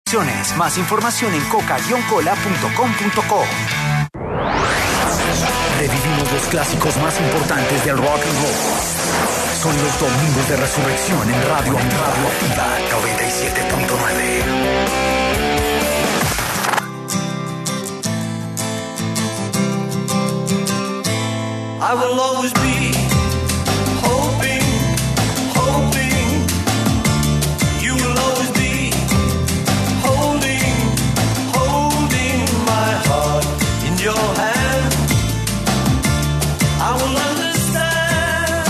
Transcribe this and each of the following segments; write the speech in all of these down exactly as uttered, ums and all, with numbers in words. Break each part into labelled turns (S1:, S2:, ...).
S1: Más información en coca guion cola punto com punto co. Revivimos los clásicos más importantes del rock and roll. Son los domingos de resurrección en Radio Radio Activa noventa y siete punto nueve.
S2: I will always be hoping, hoping. You will always be holding, holding my heart in your hand. I will understand.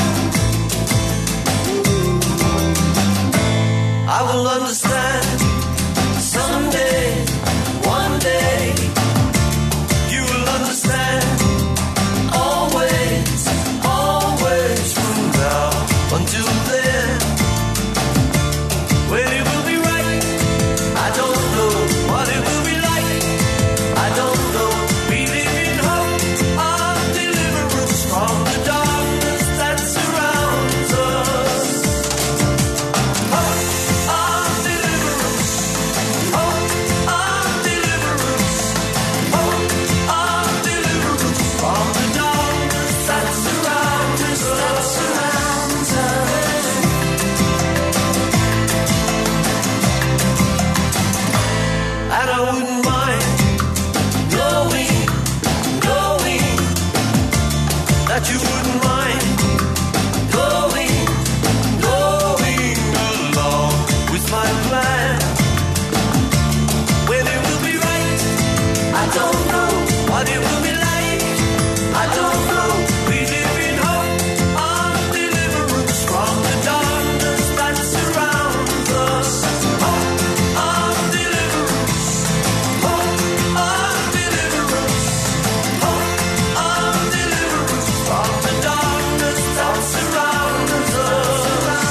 S2: I will understand someday, one day. You will understand. Always, always from now until then. When it will be right, I don't know what it will be like. I don't know. We live in hope of deliverance from the darkness that surrounds us. Hope of deliverance. Hope of deliverance. Hope of deliverance from the darkness that surrounds us. That surrounds us. And I wouldn't mind knowing, knowing that you wouldn't mind going, going along with my plan. When it will be right, I don't know what it will be like. I don't know. We live in hope of deliverance from the darkness that surrounds us. Hope of deliverance. Hope of deliverance. Hope of deliverance from the darkness that surrounds us.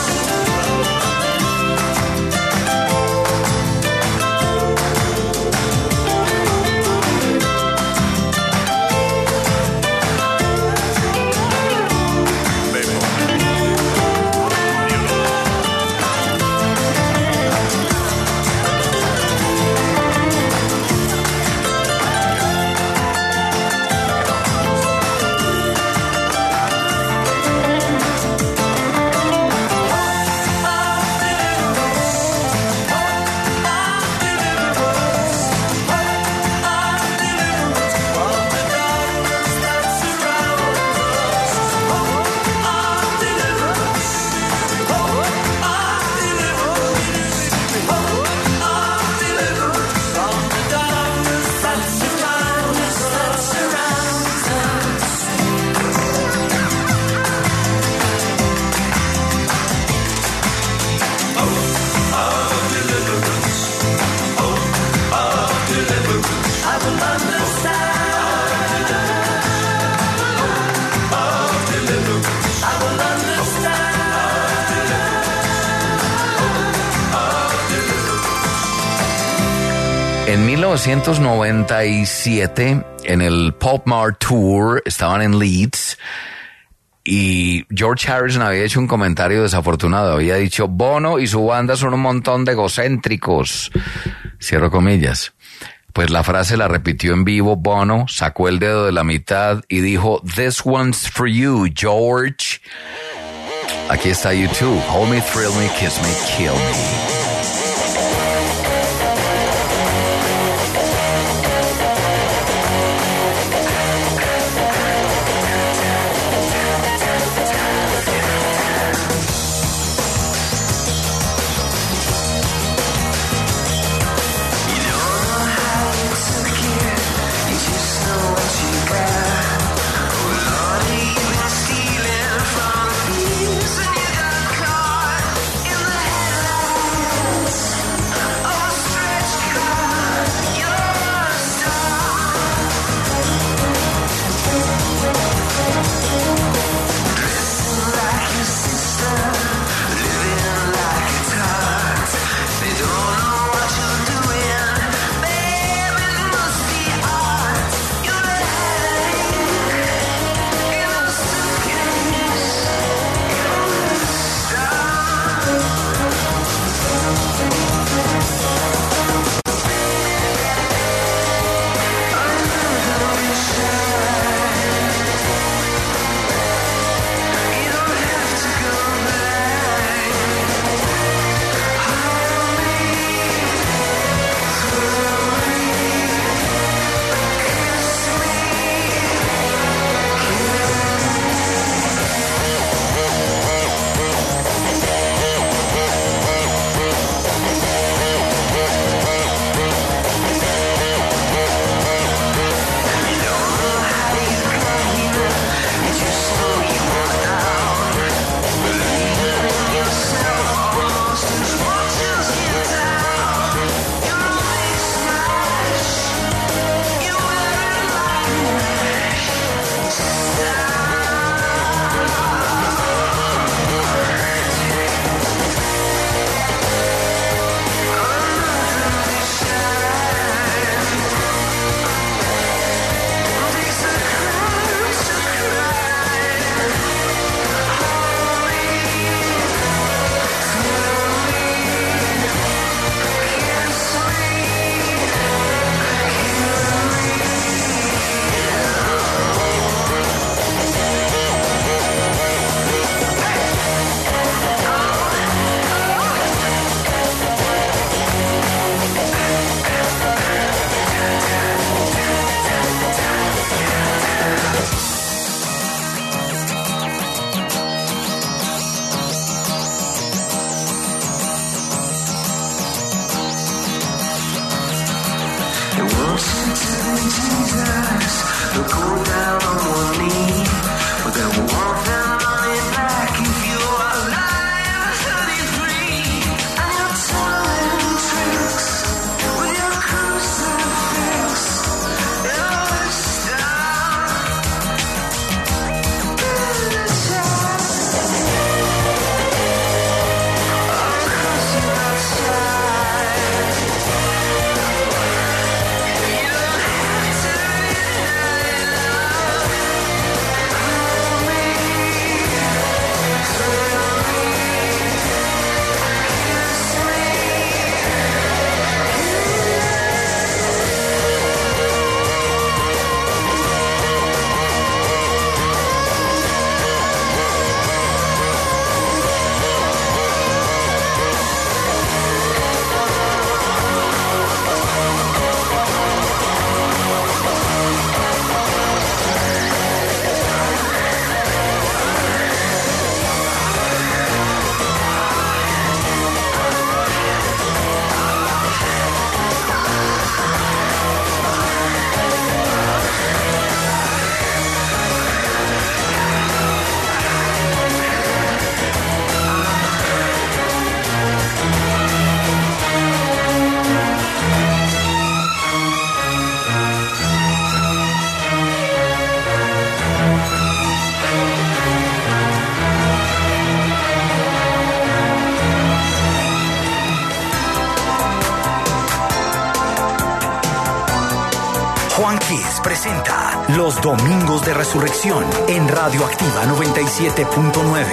S3: En mil novecientos noventa y siete, en el Pop Mart Tour, estaban en Leeds y George Harrison había hecho un comentario desafortunado. Había dicho, Bono y su banda son un montón de egocéntricos. Cierro comillas. Pues la frase la repitió en vivo Bono, sacó el dedo de la mitad y dijo, This one's for you, George. Aquí está YouTube. Hold me, thrill me, kiss me, kill me.
S2: Stealing from thieves and you got caught in the headlights.
S1: Juan Kiss presenta Los Domingos de Resurrección en Radioactiva noventa y siete punto nueve.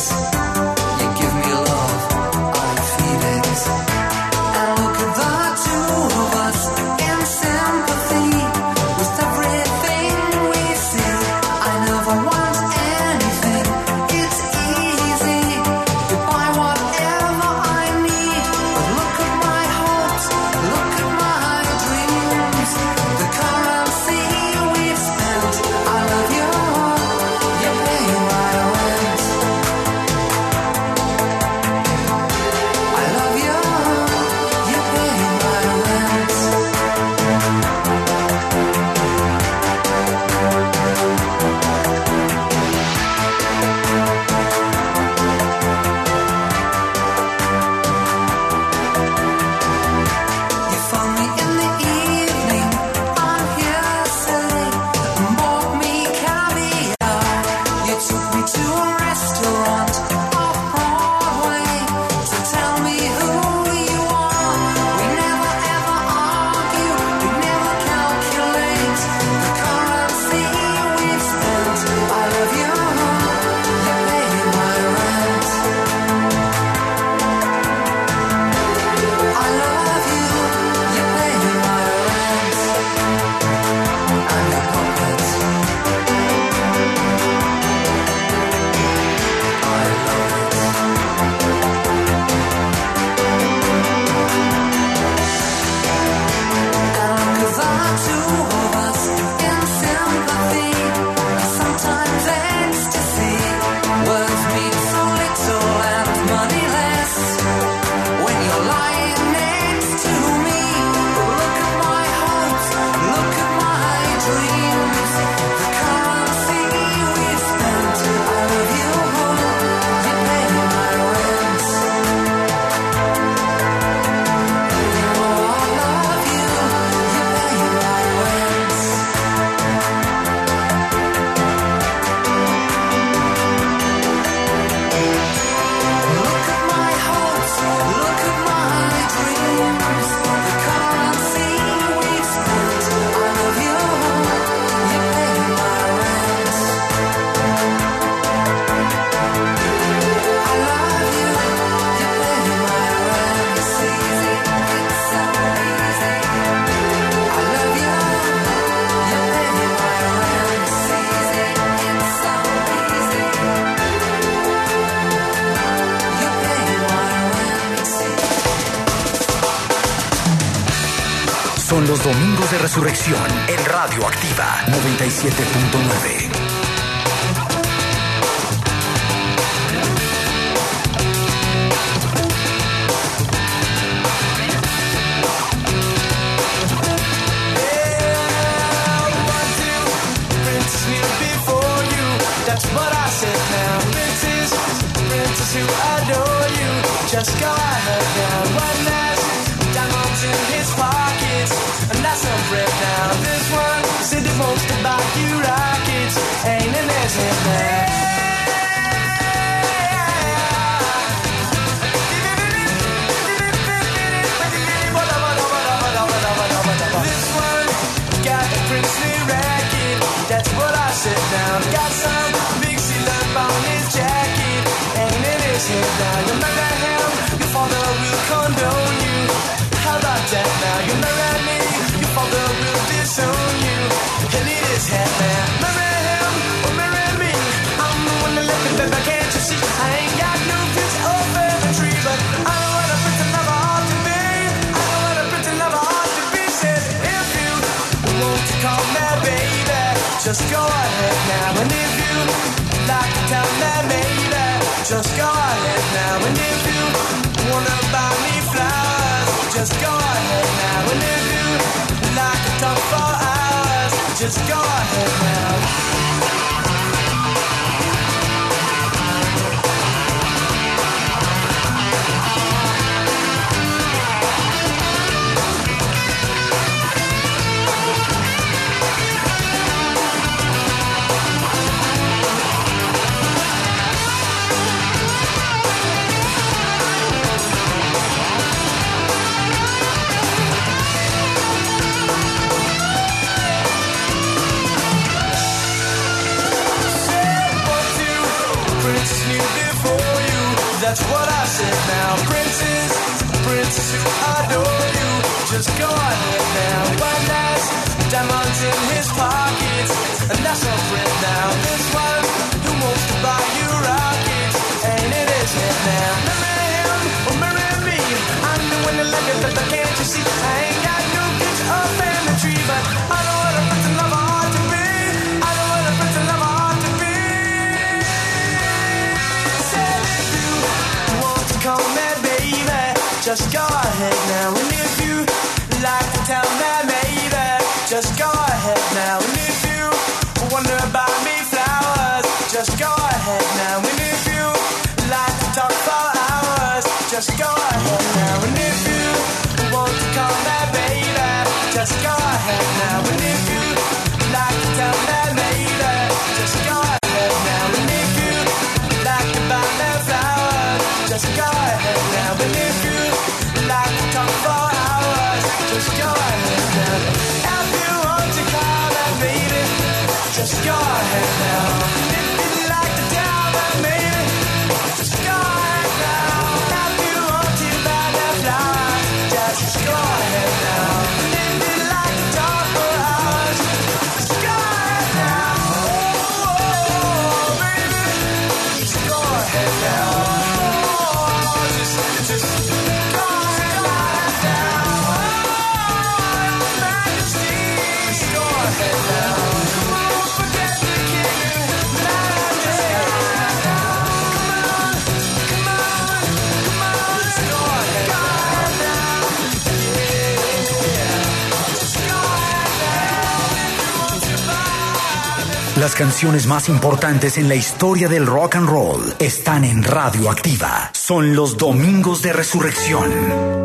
S2: That
S1: Son los Domingos de Resurrección en Radio Activa noventa y siete punto nueve.
S2: That's what I said now. Princess, princess who adore you. Just go ahead now. One last diamonds in his pockets. And that's some bread now. This one said he wants to buy you rockets. Ain't in his head now. This one got a princely racket. That's what I said now. Got some big seal up on his jacket. Ain't in his head now. You marry him, your father will condone you. How about that now? You marry me, your father will disown you. And in his head now. Marry him or marry me. I'm the one that left it, baby, can't you see? I ain't got no pitch or feather tree, but I know what a pretty lover ought to be. I know what a pretty lover ought to be. Said if you want to call me baby, just go ahead now. And if you like to tell me maybe, just go ahead now. And if you wanna buy me flowers, just go ahead now. And if you like to talk for hours, just go ahead now. That's what I said now. Princess, princess who adore you. Just go ahead now. One last diamonds in his pockets. And that's a friend now. This one who wants to buy you rockets. Ain't in his head now. Marry him or marry me. I'm the one that like it, but can't you see? I ain't got no pitch or family tree, but I know what a pretty lover ought to be. I know what a pretty lover ought to be. Said if you want to call me baby, just go ahead now. And if you like to tell me maybe, just go ahead now. And if you wonder about me flowers, just go ahead now. And if you like to talk for hours, just go ahead now. And if you want to call me baby, just go ahead now. And if you like to tell me maybe, just go ahead now. And if you like to buy me flowers, just go ahead now. And if you like to talk for hours, just go ahead now. If you want to call me baby, just go ahead now. If you like to tell me maybe, just go ahead now. If you want to buy me flowers, just go ahead now. If you like to talk for hours, just go ahead now. Oh, baby, just go ahead now. Just, just go ahead now. Oh, Your Majesty, just go ahead now. Don't forget the king, Majesty. Come on, come on, come on, just go ahead now. Yeah, just go ahead now. If you want to buy.
S1: Las canciones más importantes en la historia del rock and roll están en Radio Activa. Son los Domingos de Resurrección.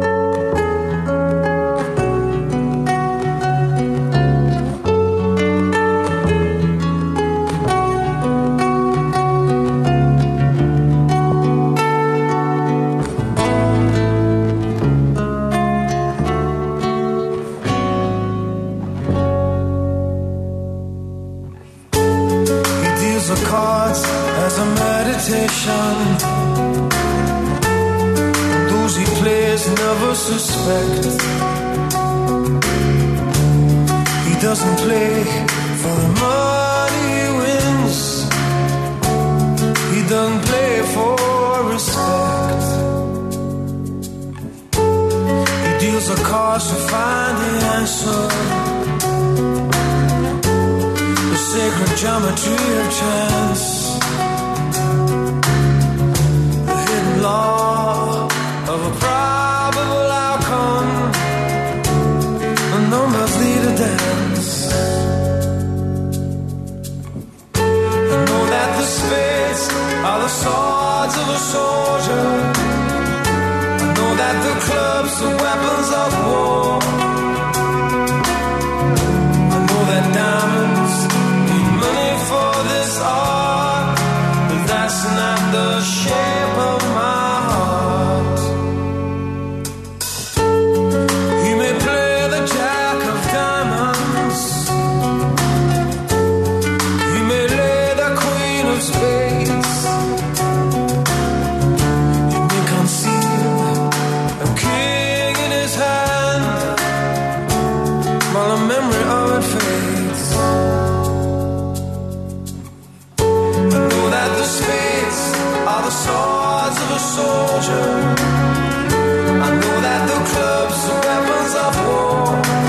S2: Suspect he doesn't play for the money he wins. He doesn't play for respect. He deals the cards to find the answer. geometry of chance, the hidden law of a probable outcome, the numbers lead a dance. I know that the spades are the swords of a soldier. I know that the clubs are weapons of war. I know that diamonds need money for this art, but that's not the shape of my heart. He may play the jack of diamonds, he may lay the queen of spades, he may conceal a king in his hand while the memory of it fades. I know that the spades are the swords of a soldier. I know that the clubs are weapons of war.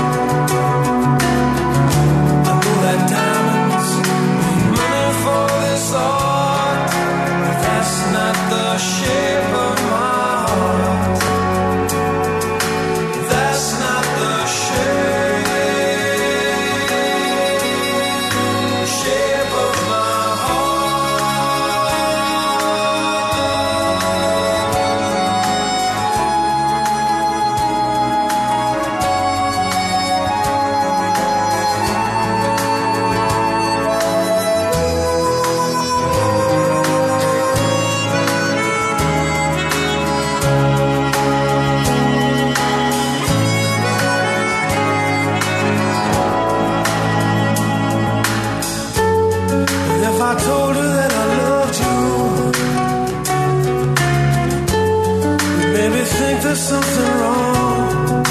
S2: I know that diamonds need money for this art, but that's not the shape of my heart. That's not the shape, shape of my If I told her that I loved you, you'd maybe think there's something wrong.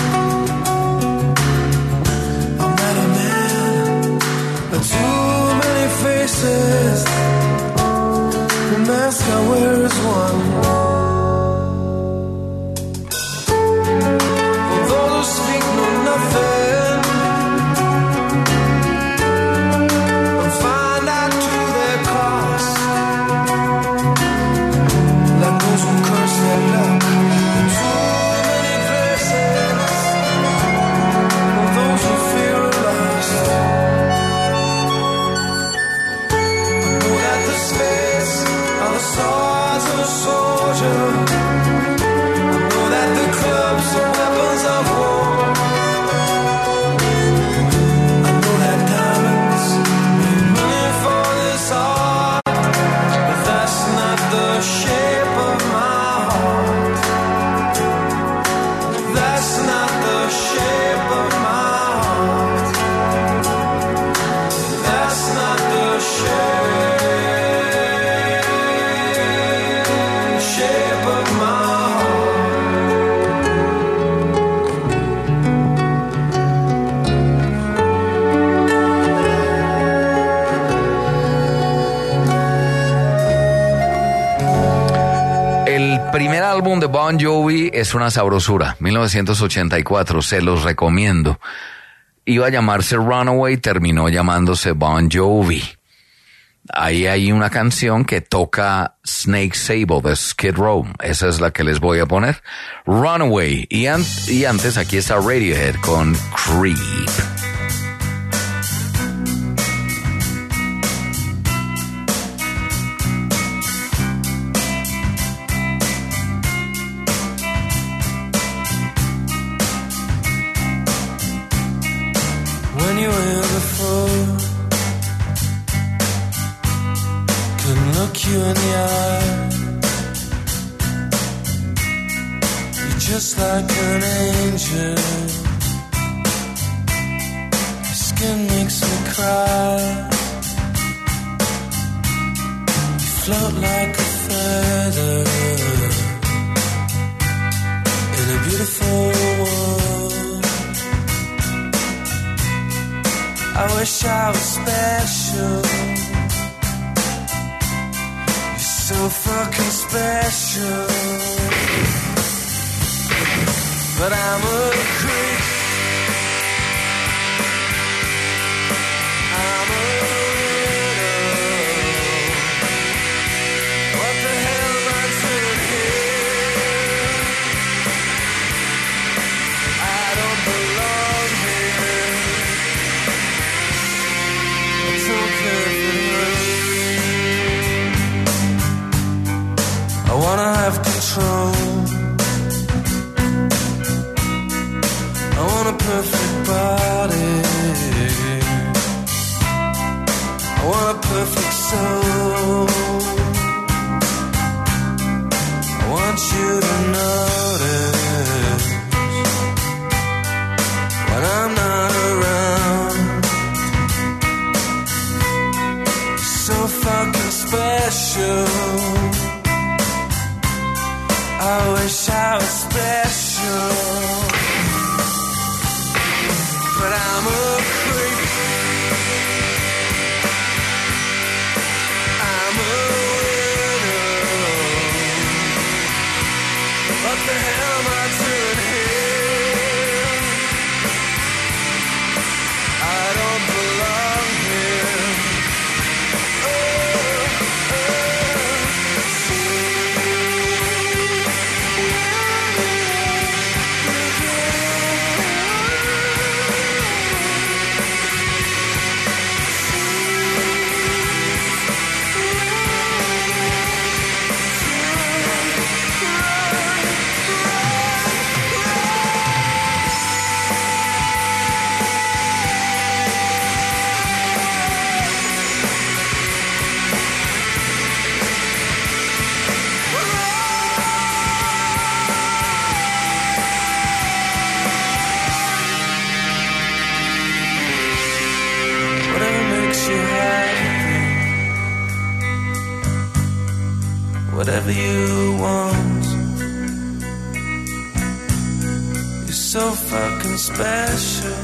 S2: I'm not a man, but too many faces. The mask I wear is one. For those who speak know nothing, and find out to their cost, like those who curse their luck in too many places, or those who fear are lost. I know that the spades are the swords of a soldier. I know that the clubs are weapons of war. I know that diamonds need money for this art, but that's not the shape of my heart. That's not the shape of my heart. That's not the shape, shape of my heart.
S3: El primer álbum de Bon Jovi es una sabrosura, mil novecientos ochenta y cuatro, se los recomiendo. Iba a llamarse Runaway, terminó llamándose Bon Jovi. Ahí hay una canción que toca Snake Sable de Skid Row, esa es la que les voy a poner, Runaway. Y, an- y antes aquí está Radiohead con Creep.
S2: When you were here before, couldn't look you in the eye. You're just like an angel. Your skin makes me cry. You float like a feather in a beautiful world. I wish I was special. You're so fucking special. But I'm a creep. I'm a widow. soul. I want you to notice when I'm not around. You're so fucking special. I wish I was special, but I'm a creep. I'm a widow. What the hell am I doing here? I don't belong here. Oh, oh, whatever you want. You're so fucking special.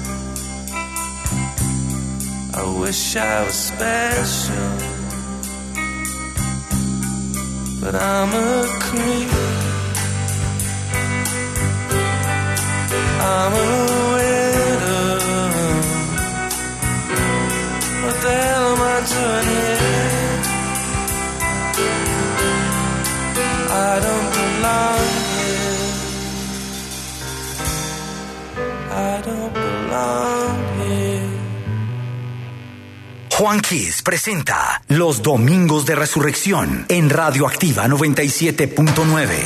S2: I wish I was special, but I'm a creep. I'm a widow. What the hell am I doing here? I don't belong here. I don't belong here.
S1: Juan Kiss presenta Los Domingos de Resurrección en Radioactiva noventa y siete punto nueve.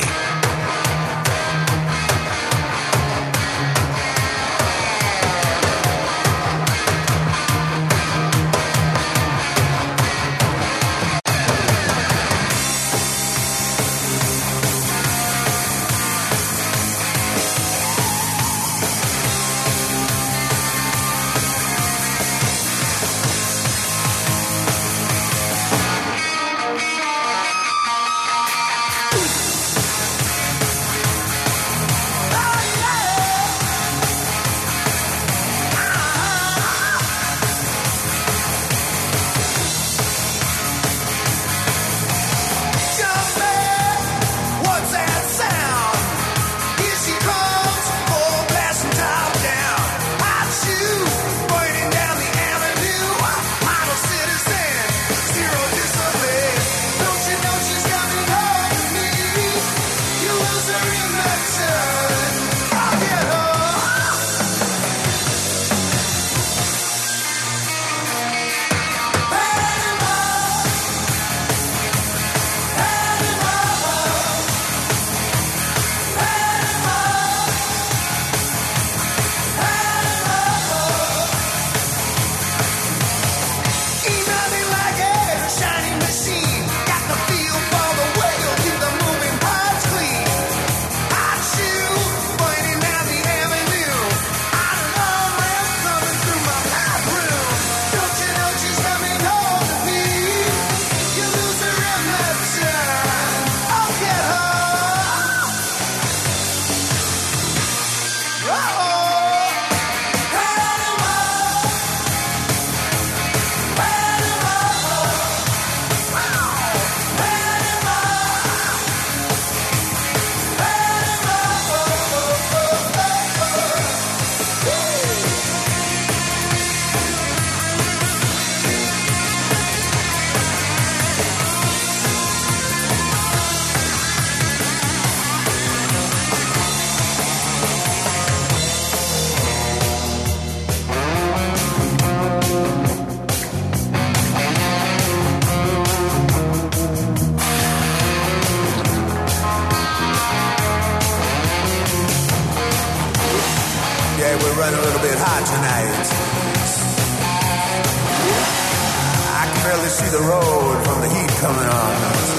S4: the road from the heat coming on.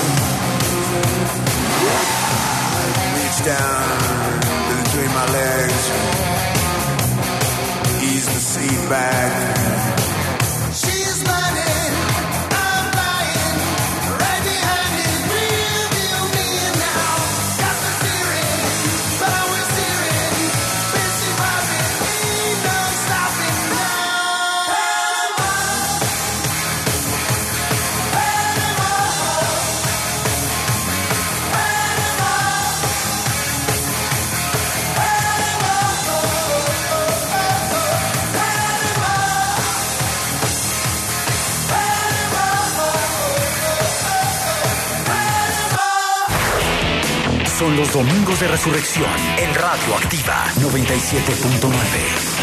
S4: Reach down between my legs, ease the seat back. She's burning, I'm lying, right behind his rearview mirror now. Got the steering, power steering, busy popping, ain't no stopping now.
S1: Son los Domingos de Resurrección en Radio Activa noventa y siete punto nueve.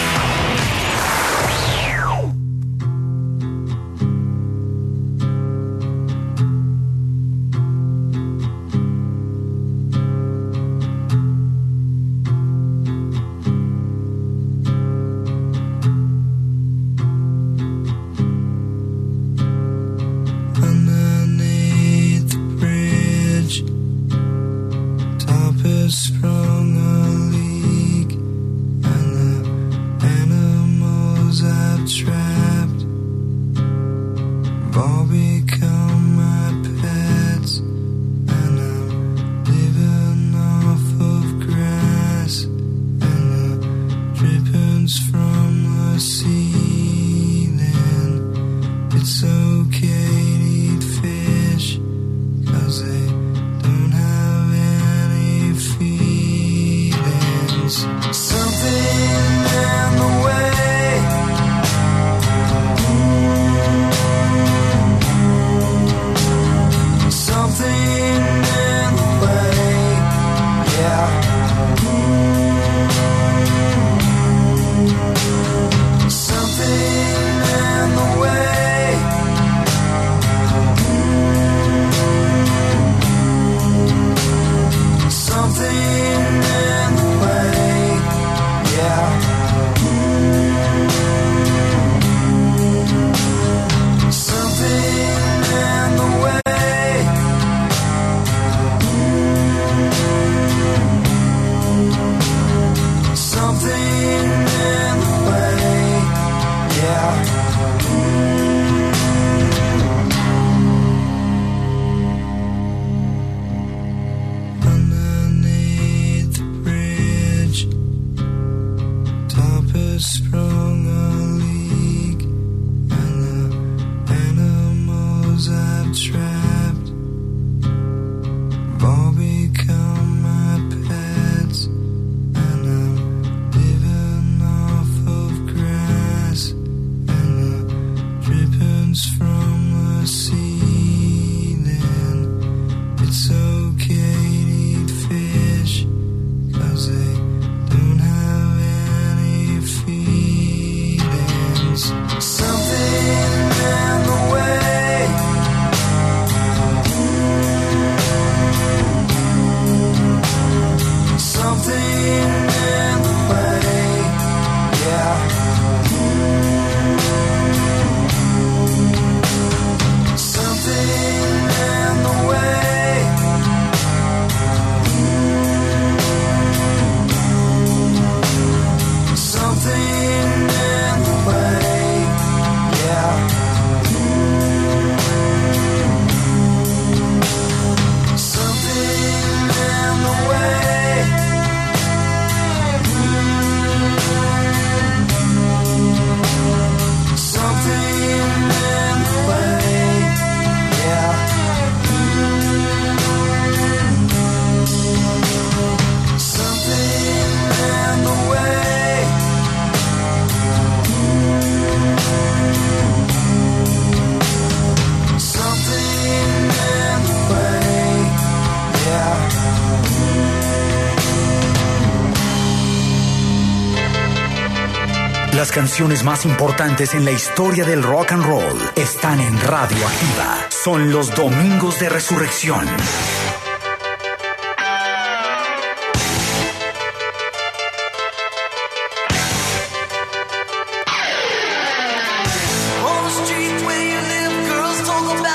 S5: Sprung a leak, and the animals I've trapped have all become my pets, and I'm living off of grass and the drippings from the ceiling. It's okay to eat fish, 'cause they don't have any feelings. Something in the way, something in the way, yeah. Something in the way, something in the way, yeah. Something in the way, something in the way, yeah. Underneath the bridge, top has sprung a leak, and the animals I've trapped have all become my pets, and I'm living off of grass and the drippings from the ceiling. It's okay to eat fish, 'cause they don't have any feelings. Something in the way, something in the way, yeah. Something in the way, something in the way, yeah. Something in the way, something in the way, yeah. Something in the way, something in the way, yeah.
S1: Las canciones más importantes en la historia del rock and roll están en Radio Activa. Son los Domingos de Resurrección.
S2: On the street where you live, girls talk about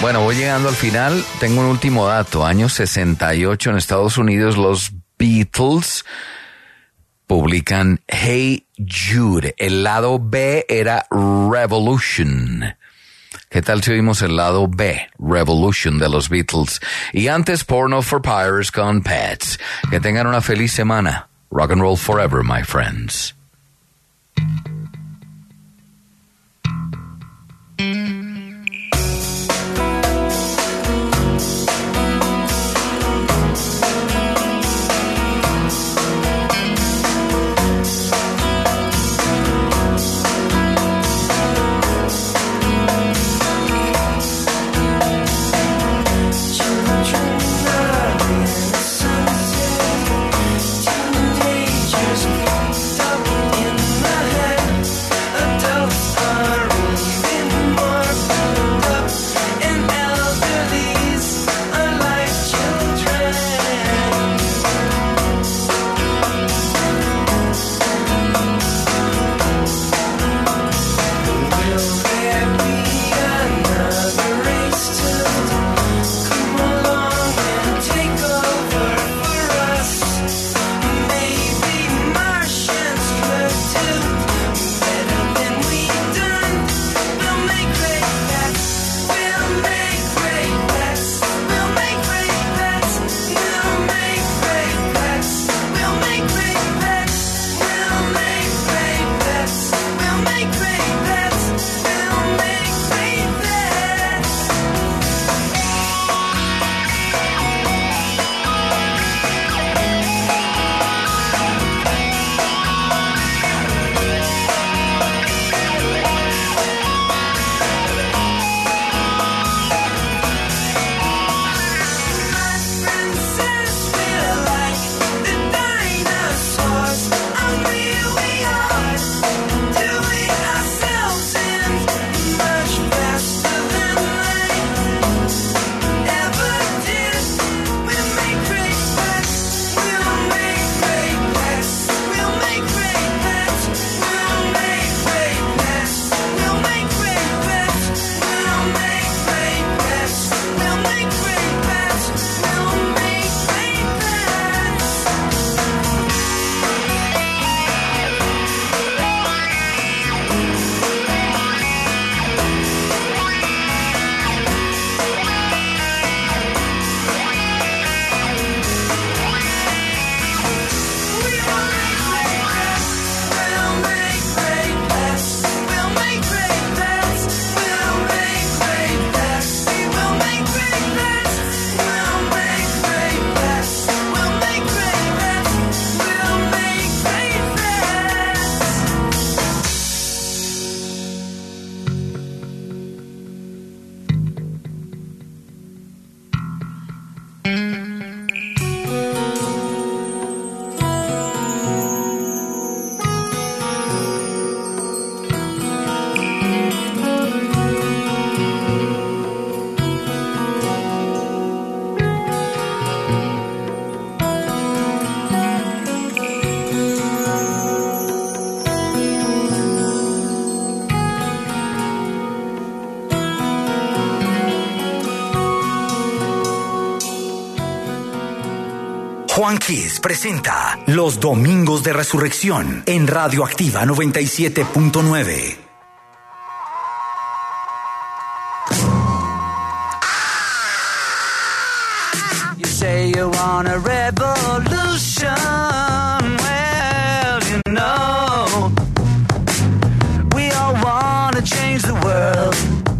S3: Bueno, voy llegando al final. Tengo un último dato. Año sesenta y ocho en Estados Unidos, los Beatles publican Hey Jude. El lado B era Revolution. ¿Qué tal si oímos el lado B, Revolution, de los Beatles? Y antes, Porno for Pirates con Pets. Que tengan una feliz semana. Rock and roll forever, my friends.
S1: Juan Kiss presenta Los Domingos de Resurrección en Radioactiva noventa y siete punto nueve.
S5: You say you want a revolution. Well, you know, we all want to change the world.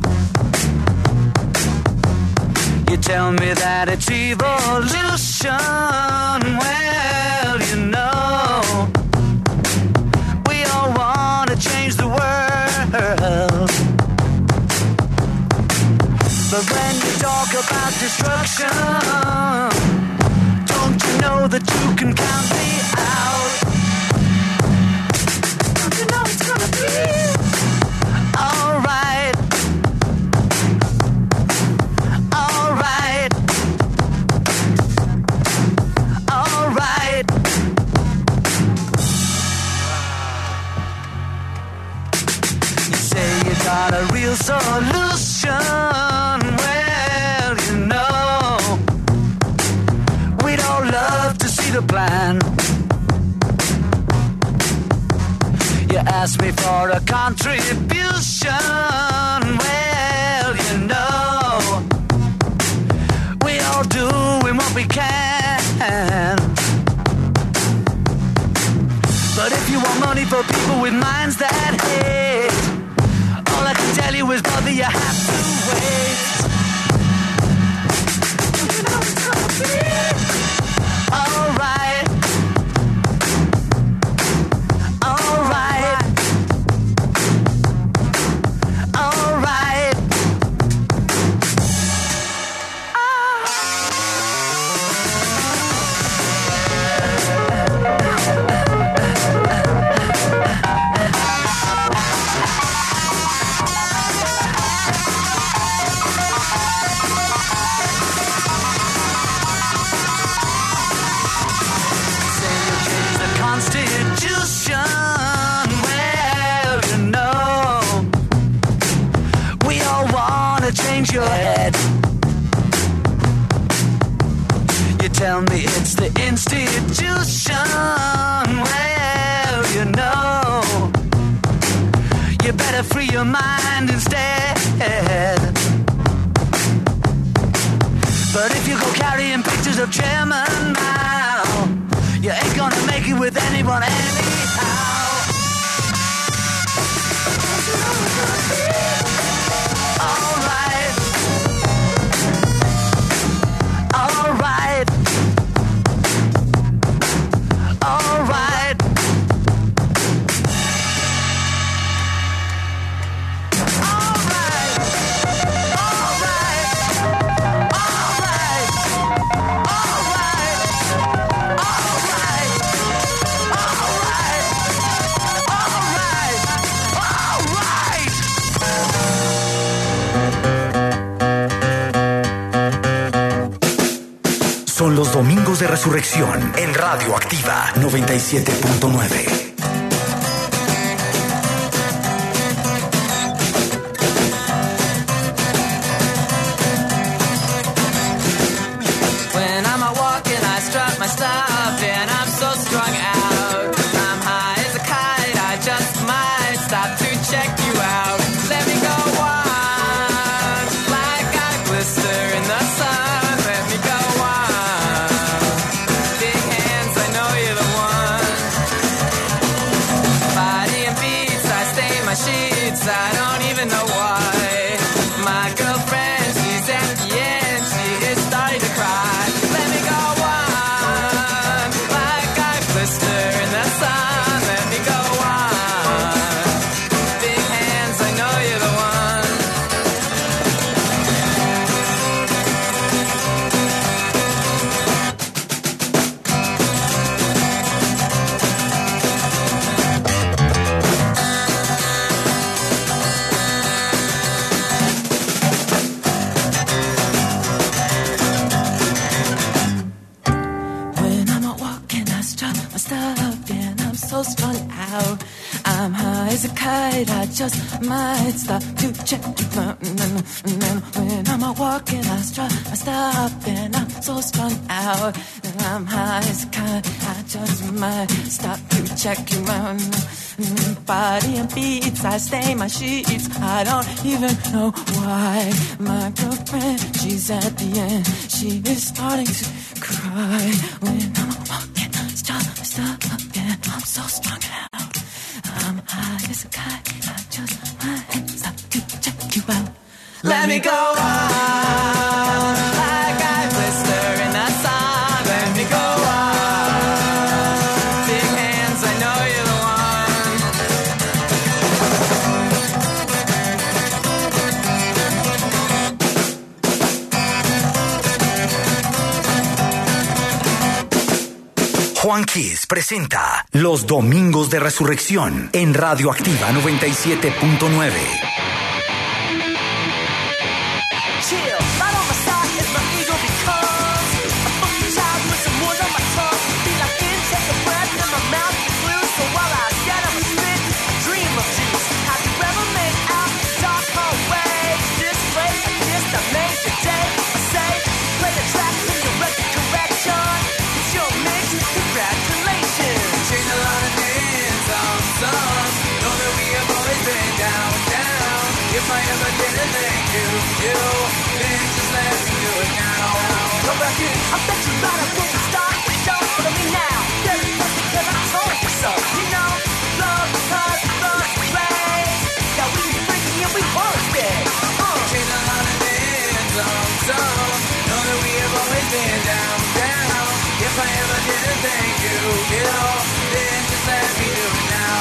S5: You tell me that it's evolution. Well, you know, we all want to change the world. But when you talk about destruction, don't you know that you can count me out? Don't you know it's gonna be alright? Alright. Alright. You say you got a real solution. Well, You ask me for a contribution. Well, you know, we all doing what we can. But if you want money for people with minds that hate, all I can tell you is, brother, you have to wait. All right. All right. All right. Constitution, well, you know, we all wanna change your head. You tell me it's the institution, well, you know, you better free your mind instead. But if you go carrying pictures of Chairman Mao, you ain't gonna make it with anyone anyhow. All right. All right. All right. All right. All right. All right. All right. All right. All right. All right.
S1: Son los domingos de resurrección en Radio Activa noventa y siete punto nueve.
S6: When I'm out walking, I strut my stuff, and I'm so strung out. I'm high as a kite, I just might stop to check you out. Let me go on, like I glister in the sun. Let me go on, big hands, I know you're the one. Body and beats, I stain my sheets, I don't even know why. My girlfriend, she's at the end, she is starting to cry. Let me go on, like I glister in the sun. Let me go on, big hands, I know you're the one. When I'm out walking, I strut my stuff, and I'm so strung out. I'm high as a kite, I just might stop to check the mountain. And then when I'm out walking, I strut my stuff, and I'm so strung out. And I'm high as a kite, I just might stop to check you out. Body and beats, I stain my sheets, I don't even know why. My girlfriend, she's at the end, she is starting to cry. When I'm walking, stop, stop, and I'm so strung out. I'm high as a kite, I just might stop to check you out. Let me go on, like I blister in the sun. Let me go on, big hands, I know you're the one.
S1: Juan Kiss presenta Los Domingos de Resurrección en Radio Activa noventa y siete punto nueve.
S5: Chill, right on my side is my ego because a funky child with some wood on my tongue. Feel like in, take a breath, and my mouth is blue. So while I get up and spit, I dream of juice. Have you ever made out the dark hallway? This way, I kissed, I made your day. I say, play the track in your record correction. It's your mix, congratulations.
S6: Change a lot of things, I'm so
S2: I ever didn't thank you, you, then just let me do it now.
S5: Come back in, I bet you right up when we start the show. Follow me now, get it just because I told you so. You know, love because love is raised. Yeah, we be freaky and we wanna stay. Uh.
S2: Changed a lot of things, some, some. Know that we have always been down, down. If I ever didn't thank you, you, then just let me do it now.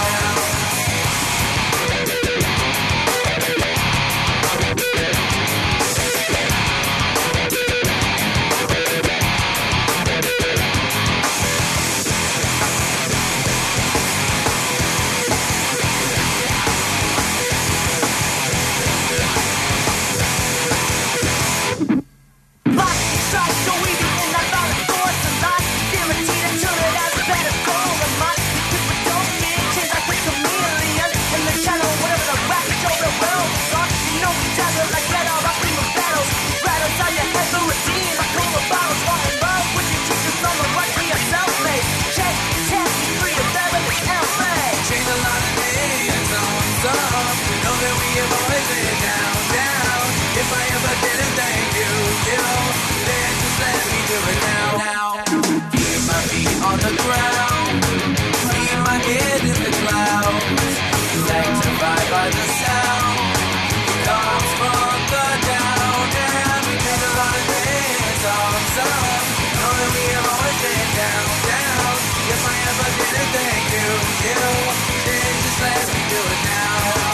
S2: On the ground, keep my head in the clouds, sanctified by the sound, it comes from the down, and we take a lot of things, some, some, know that we have always been down, down, if I ever didn't thank you, you, then just let me do it now.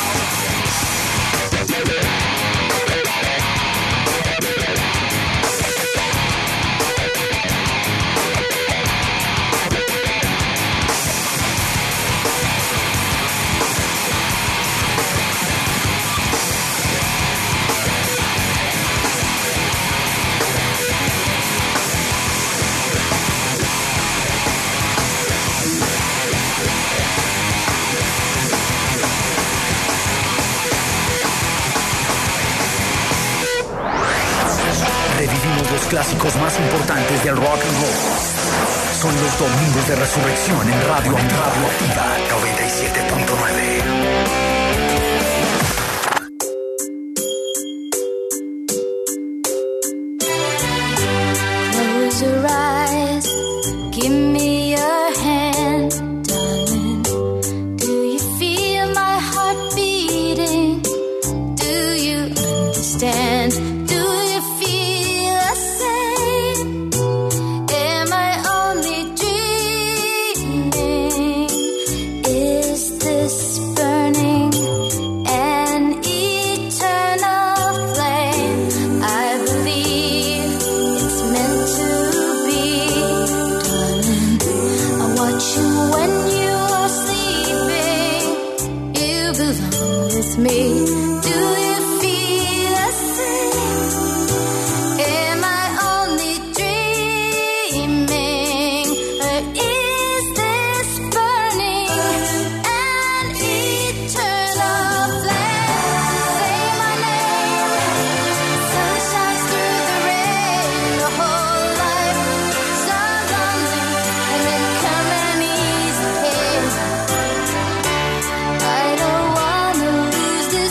S1: Revivimos los clásicos más importantes del rock and roll. Son los domingos de resurrección en Radio, en Radio Activa noventa y siete punto nueve.
S7: Close your eyes, give me your hand, darling. Do you feel my heart beating? Do you understand? Do you feel the same? Am I only dreaming? Is this burning an eternal flame? I believe it's meant to be, darling. I watch you when you are sleeping. You belong with me. Do you feel the same? Am I only dreaming? Or is this burning an eternal flame? Say my name. Sun shines through the rain. The whole life sounds lonely, and then come an easy pain. I don't wanna lose this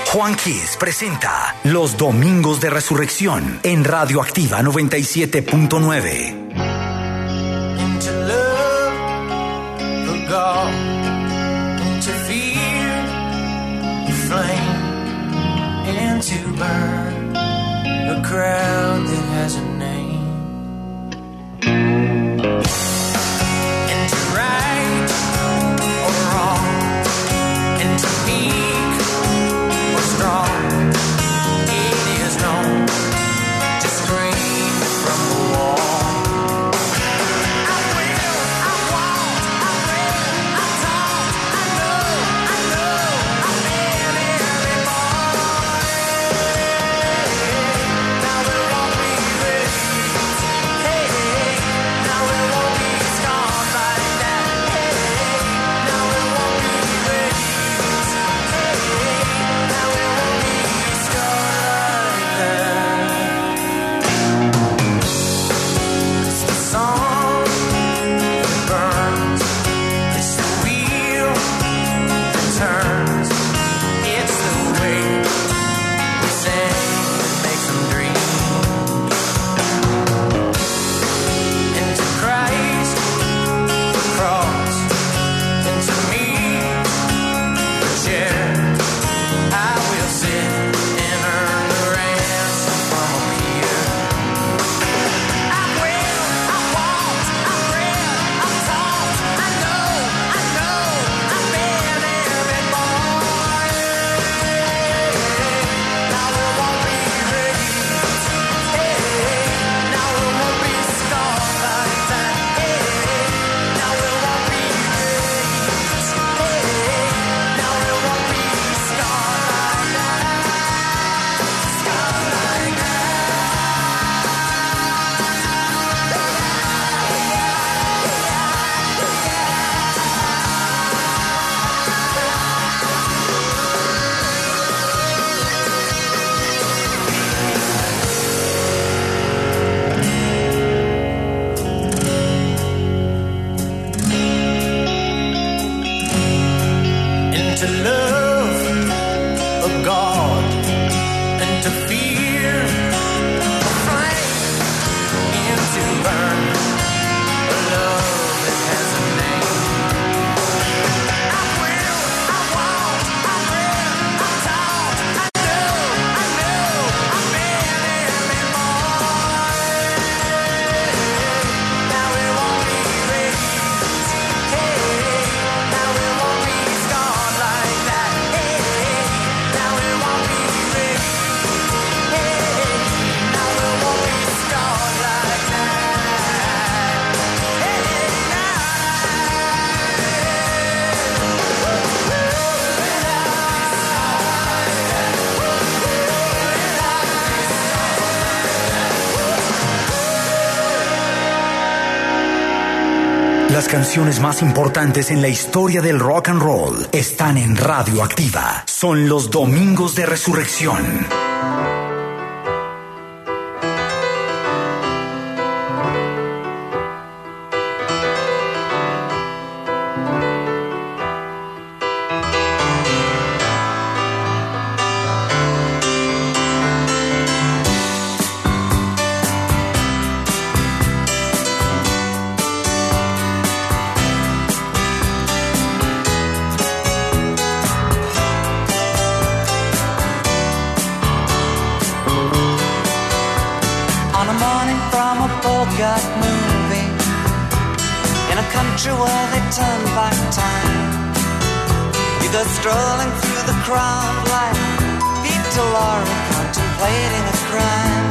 S1: Juan Kiss presenta Los Domingos de Resurrección en Radioactiva noventa y siete punto nueve.
S2: To love the God, to fear the flame, and to burn a crowd that has a name, and to right or wrong, and to weak or strong. It is known to scream from the wall.
S1: Las canciones más importantes en la historia del rock and roll están en Radioactiva. Son los Domingos de Resurrección.
S2: got moving in a country where they turn back time. You go strolling through the crowd like Peter Lorre contemplating a crime.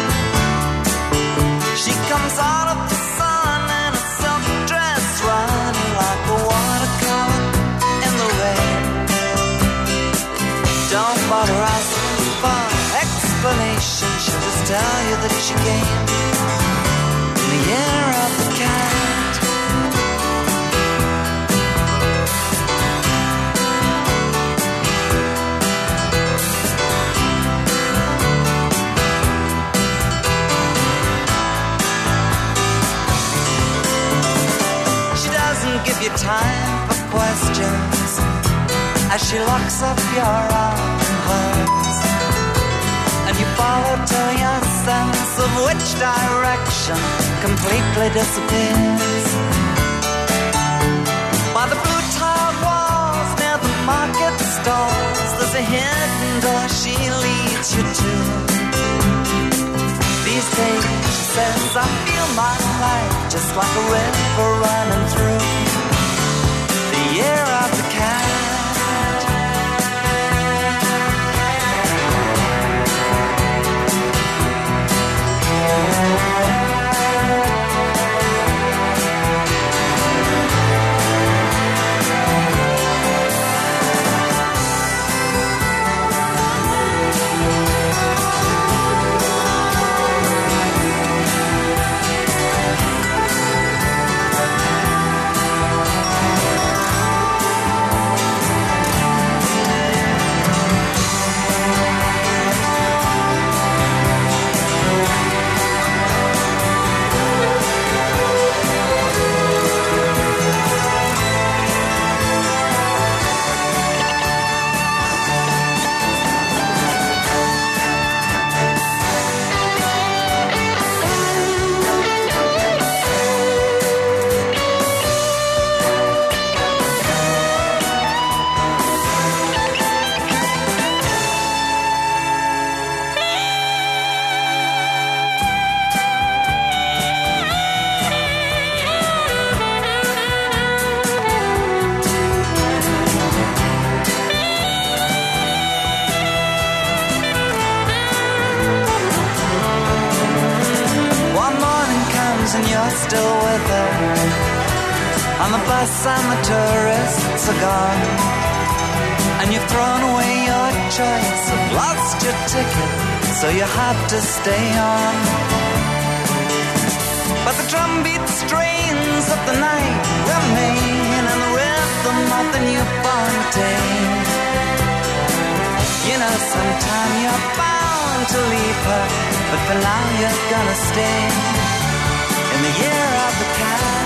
S2: She comes out of the sun in a silk dress, running like a watercolor in the rain. Don't bother asking for explanation, she'll just tell you that she came in the year of the cat. She doesn't give you time for questions as she locks up your arm in her.
S8: ocean completely disappears. By the blue tiled walls near the market stalls, there's a hidden door she leads you to. These days, she says, I feel my life just like a river running through the year of the cat. And you're still with her, and the bus and the tourists are gone, and you've thrown away your choice, have lost your ticket, so you have to stay on. But the drumbeat strains of the night remain, and the rhythm of the newborn day. You know, sometime you're bound to leave her, but for now you're gonna stay in the year of the cat.